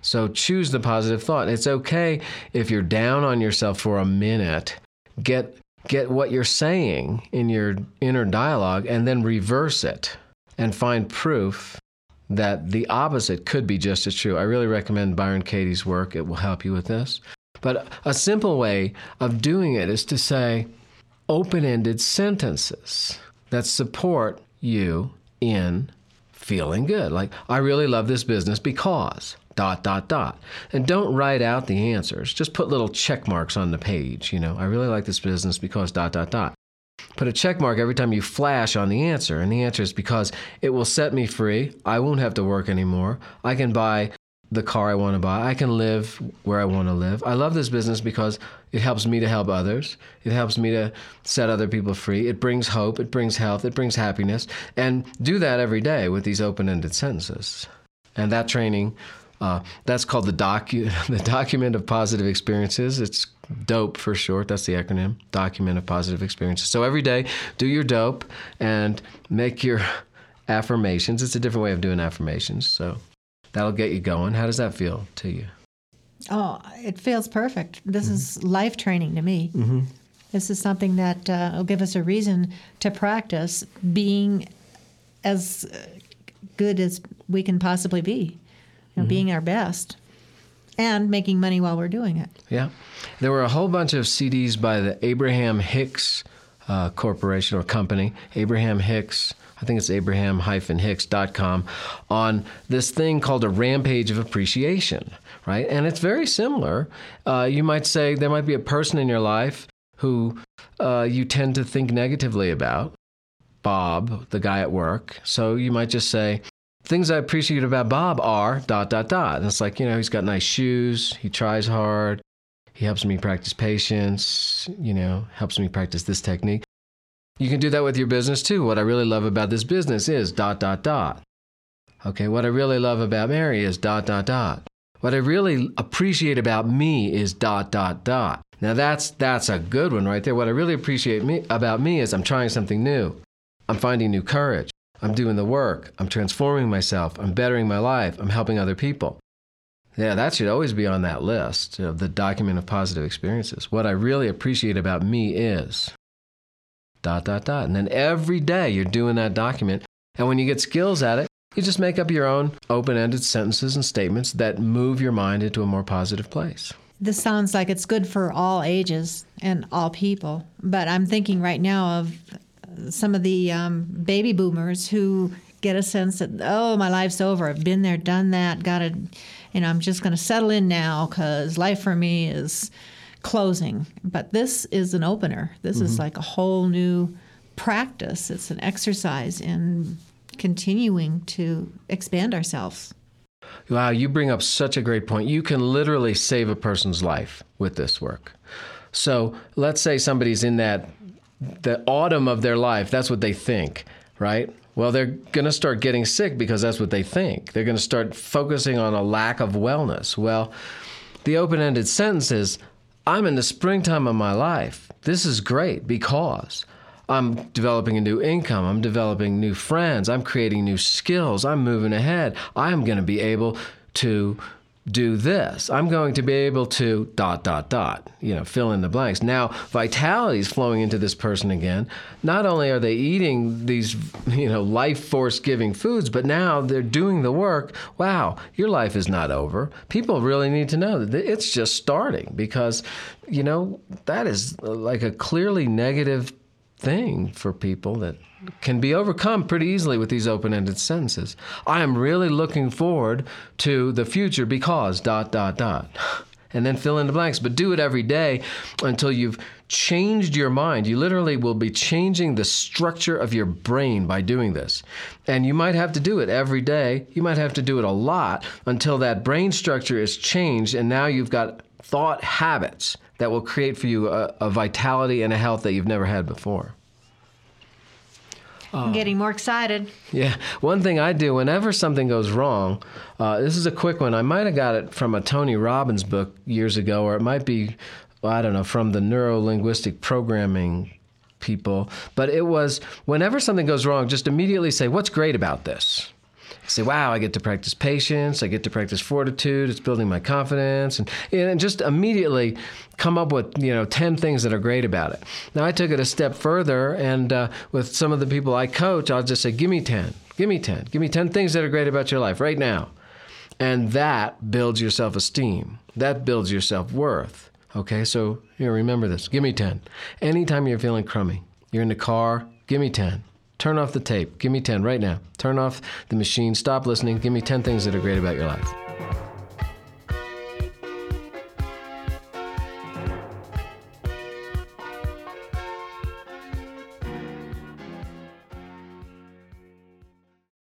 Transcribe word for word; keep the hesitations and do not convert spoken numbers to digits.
So choose the positive thought. It's okay if you're down on yourself for a minute. Get get what you're saying in your inner dialogue and then reverse it and find proof that the opposite could be just as true. I really recommend Byron Katie's work. It will help you with this. But a simple way of doing it is to say open-ended sentences that support you in feeling good. Like, I really love this business because dot, dot, dot. And don't write out the answers. Just put little check marks on the page. You know, I really like this business because dot, dot, dot. Put a check mark every time you flash on the answer. And the answer is because it will set me free. I won't have to work anymore. I can buy the car I want to buy. I can live where I want to live. I love this business because it helps me to help others. It helps me to set other people free. It brings hope. It brings health. It brings happiness. And do that every day with these open-ended sentences. And that training, uh, that's called the docu the Document of Positive Experiences. It's DOPE for short. That's the acronym, Document of Positive Experiences. So every day, do your DOPE and make your affirmations. It's a different way of doing affirmations. So that'll get you going. How does that feel to you? Oh, it feels perfect. This mm-hmm. is life training to me. Mm-hmm. This is something that uh, will give us a reason to practice being as good as we can possibly be, you know, mm-hmm. being our best, and making money while we're doing it. Yeah. There were a whole bunch of C Ds by the Abraham Hicks uh, Corporation or company, Abraham Hicks, I think it's abraham dash hicks dot com, on this thing called a rampage of appreciation, right? And it's very similar. Uh, you might say there might be a person in your life who uh, you tend to think negatively about, Bob, the guy at work. So you might just say, things I appreciate about Bob are dot, dot, dot. And it's like, you know, he's got nice shoes, he tries hard, he helps me practice patience, you know, helps me practice this technique. You can do that with your business too. What I really love about this business is dot, dot, dot. Okay, what I really love about Mary is dot, dot, dot. What I really appreciate about me is dot, dot, dot. Now that's that's a good one right there. What I really appreciate me, about me is I'm trying something new. I'm finding new courage. I'm doing the work. I'm transforming myself. I'm bettering my life. I'm helping other people. Yeah, that should always be on that list of the Document of Positive Experiences. What I really appreciate about me is dot, dot, dot. And then every day you're doing that document. And when you get skills at it, you just make up your own open-ended sentences and statements that move your mind into a more positive place. This sounds like it's good for all ages and all people. But I'm thinking right now of some of the um, baby boomers who get a sense that, oh, my life's over. I've been there, done that, got to, you know, I'm just going to settle in now because life for me is closing. But this is an opener. This mm-hmm. is like a whole new practice. It's an exercise in continuing to expand ourselves. Wow, you bring up such a great point. You can literally save a person's life with this work. So let's say somebody's in that, the autumn of their life, that's what they think, right? Well, they're going to start getting sick because that's what they think. They're going to start focusing on a lack of wellness. Well, the open-ended sentence is, I'm in the springtime of my life. This is great because I'm developing a new income. I'm developing new friends. I'm creating new skills. I'm moving ahead. I'm going to be able to do this. I'm going to be able to dot, dot, dot, you know, fill in the blanks. Now, vitality is flowing into this person again. Not only are they eating these, you know, life force giving foods, but now they're doing the work. Wow, your life is not over. People really need to know that it's just starting because, you know, that is like a clearly negative thing for people that can be overcome pretty easily with these open-ended sentences. I am really looking forward to the future because dot, dot, dot. And then fill in the blanks, but do it every day until you've changed your mind. You literally will be changing the structure of your brain by doing this. And you might have to do it every day. You might have to do it a lot until that brain structure is changed, and now you've got thought habits that will create for you a, a vitality and a health that you've never had before. I'm getting more excited. Yeah. One thing I do whenever something goes wrong, uh, this is a quick one. I might have got it from a Tony Robbins book years ago, or it might be, well, I don't know, from the neuro-linguistic programming people. But it was, whenever something goes wrong, just immediately say, what's great about this? say, wow, I get to practice patience. I get to practice fortitude. It's building my confidence. And, and just immediately come up with, you know, ten things that are great about it. Now, I took it a step further, and uh, with some of the people I coach, I'll just say, give me ten. Give me ten. Give me ten things that are great about your life right now. And that builds your self-esteem. That builds your self-worth. Okay, so here, remember this. Give me ten. Anytime you're feeling crummy, you're in the car, give me ten. Turn off the tape. Give me ten right now. Turn off the machine. Stop listening. Give me ten things that are great about your life.